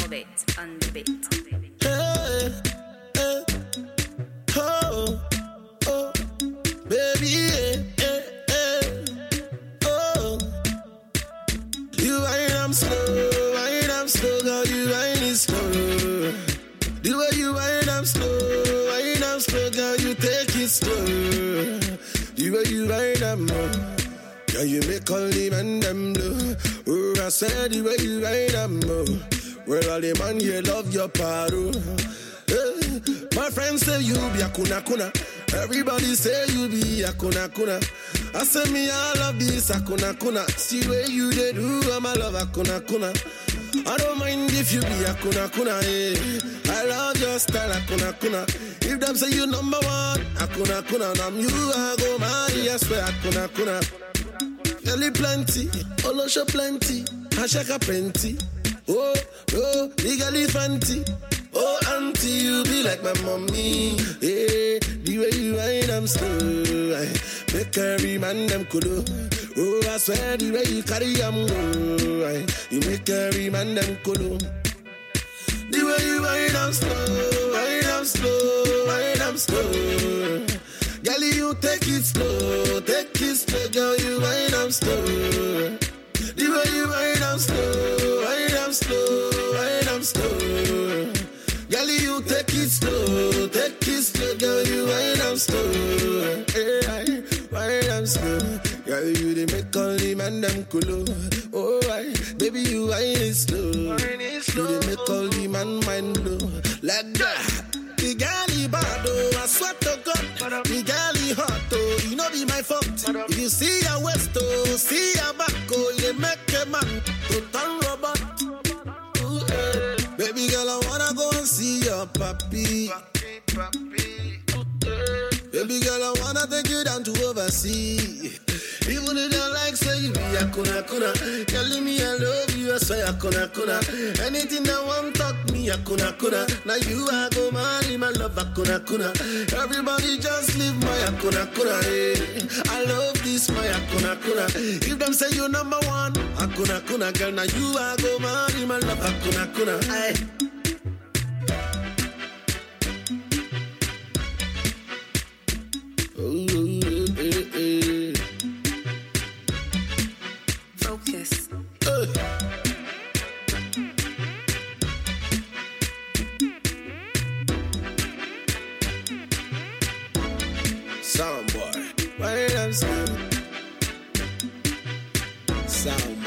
bit, on the bit. Hey, hey, oh, oh, baby, hey, hey, oh. You I'm slow, girl, you whine slow. The way you I'm slow, girl, you take it slow. The way you I'm more. Yeah, you make all the men them blue. Oh, I said the way you ride them more. Well, all the man here love your paro. Hey, my friends say you be a kuna. Everybody say you be a kuna. I say me I love this a kuna. See where you they do, I'm a love a kuna. I don't mind if you be a kuna, eh. I love your style a kuna. If them say you number one, a kuna, and I'm you, I go marry, I swear a kuna. Girlie plenty, Olosho plenty, Ashaka plenty. Oh, the girlie fancy. Oh, auntie, you be like my mommy. Yeah, the way you ride, I'm slow. Make every man them kudo. Oh, I swear the way you carry, I'm go. You make every man them kudo. The way you ride, I'm slow. Girlie, you take it slow, girl, you ride, I'm slow. The way you ride, I'm slow. Girlie, you take it slow, girl, you ride, I'm slow. Hey, ride, I'm slow. Girl, you they make all the man them cool. Oh, baby, you ride it slow. You they make all the man mind blow. Like that. The girl bad, oh, I swear to God. The girl hot, oh, you know be my fault. If you see your waist, oh, see your back, oh, you make a man to turn robot. Ooh, yeah. Baby girl, I wanna go and see your papi. Baby girl, I wanna take you down to overseas. Even if you like, say you be a kuna. Telling me I love you, I swear a kuna. Anything I want, talk me a kuna. Now you I go marry my love a kuna. Everybody just leave my a kuna. Hey. I love this my a kuna. If them say you number one, a kuna. Girl, now you I go marry my love a kuna. Hey. Focus. Sound boy, right? I'm still sound.